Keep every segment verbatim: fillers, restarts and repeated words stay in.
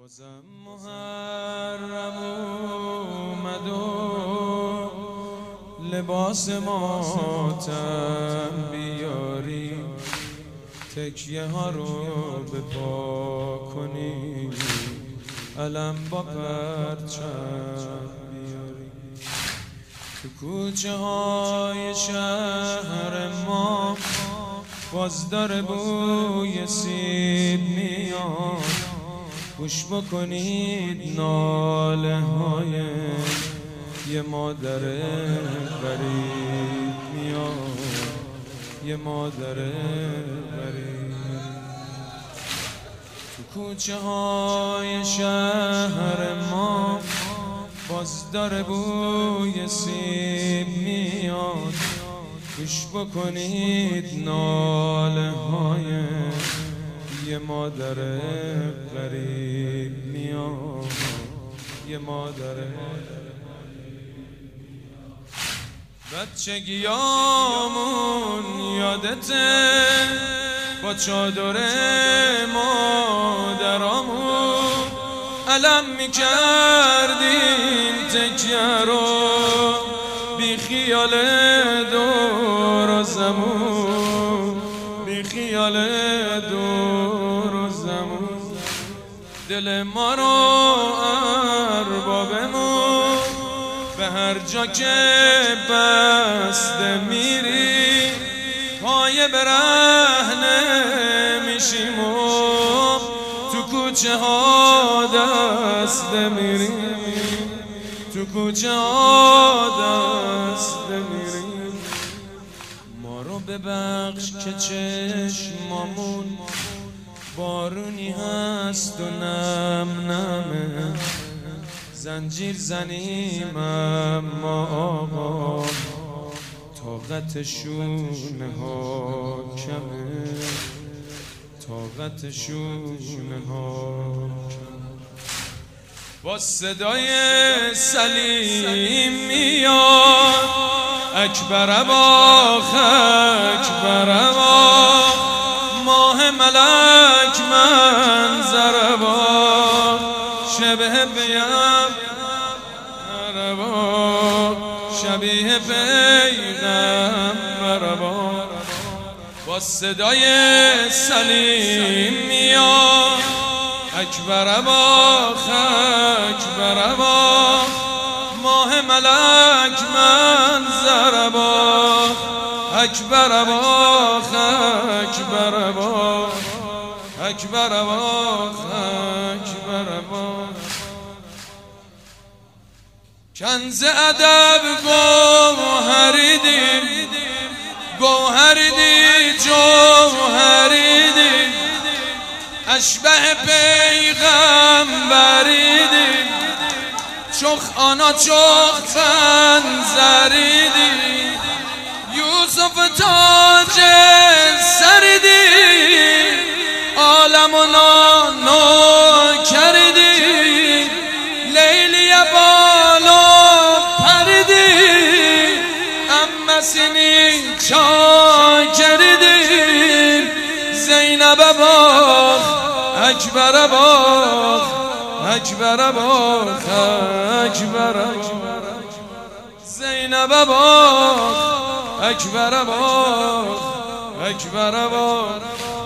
بازم محرم اومد و لباس ماتم بیاری، تکیه ها رو به پا کنی، علم با پرچم بیاری. تو کوچه های شهر ما باز داره بوی سیب میاد، گوش بکنید ناله های یه مادر غریب میاد، یه مادر غریب. تو کوچه های شهر ما باز داره بوی سیب میاد، گوش بکنید ناله های یه مادر غریب میاد، یه مادر بچگیامون یادته، با چادر مادرامون علم میکردیم تکیه رو، بی خیال دور و زمون، بی خیال دور و زمون. دل ما رو اربابمون به هر جا که بسته میری، پای برهنه میشیم و تو کوچه ها دسته میریم، تو کوچه ها دسته میریم. ما رو ببخش که چشمامون بارونی هست و نم نمه، زنجیر زنیم اما آقا طاقتشون ها کمه، طاقتشون ها کمه. با صدای سلیم میاد اکبر باخ اکبر باخ، ماه ملک منظر باخ، شبه بیم باخ، شبیه پیغمبر باخ. با صدای سلیم میاد اکبر باخ اکبر باخ، ماه ملک منظر باخ، اکبر باخ اکبر باخ، اکبر باخ اکبر باخ. کنز ادب گوهری دی، گوهری دی جوهری دی، اشبه پیغمبری دی، چخ آنا چخ فنزری دی، یوسف تاج سری دی، عالم و نو کردی، لیلی بالا پردی، امسینی چا کردی، زینب باخ اکبر باخ اکبر باخ اکبر باخ، زینب باخ اکبر باخ اکبر باخ.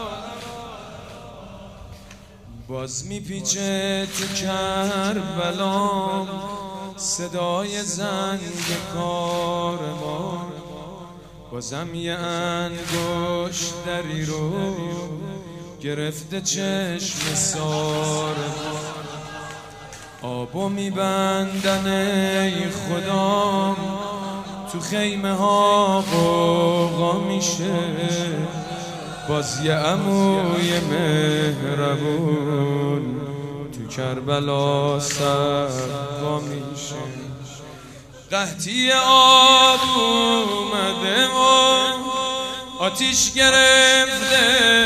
باز میپیچه تو کربلام صدای زنگ کاروان، بازم یه انگشت دری رو گرفته چشم سارمان، آبو میبندن ای خدام، تو خیمه ها غوغا میشه، باز یه عموی مهربون تو کربلا سروا میشه. قحطی آب اومده و آتیش گرفته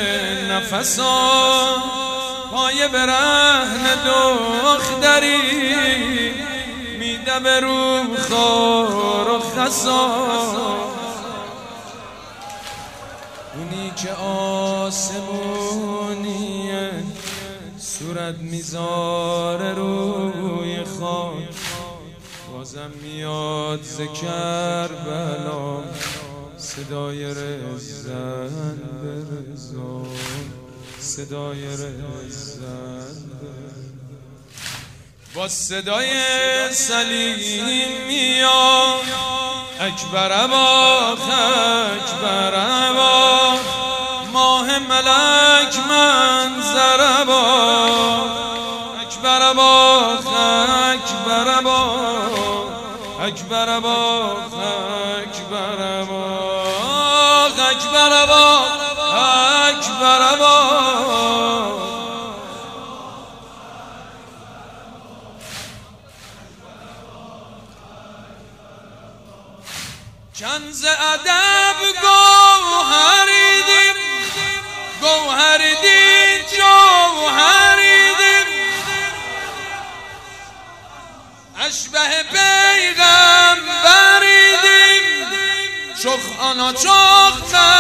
نفسا، پای برهن دختری میده به رو خار و خسا، اونی که آسمونیه صورت میذاره روی خاک، بازم میاد ز کربلا صدای رزن به رضا، صدای رزن با صدای سلیم میاد اکبر ابا اکبر ابا ماه ملک منظر ابا اکبر ابا اکبر ابا اکبر ابا اکبر ابا اکبر ابا اکبر ابا کنز ادب گوهریدیم گوهریدیم جوهریدیم اشبه پیغمبریدیم چخ آنا چخ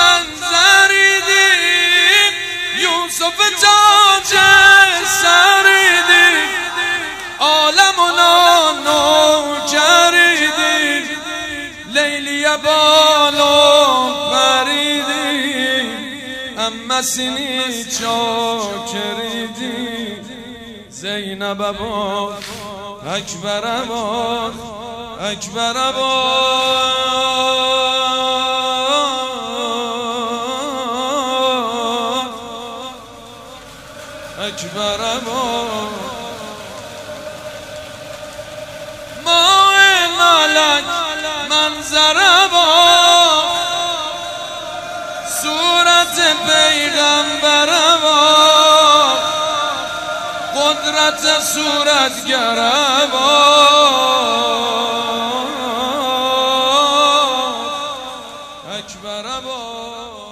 منظریدیم یوسف تاج سریدیم عالمنا نوکریدیم لیلی بالو پریدیم اما سینی چاکریدیم زینب ابا اکبر ابا اکبر ابا اکبر ابا ماه ملک منظر ابا صورت پیغمبر ابا قدرت صورتگر ابا اکبر ابا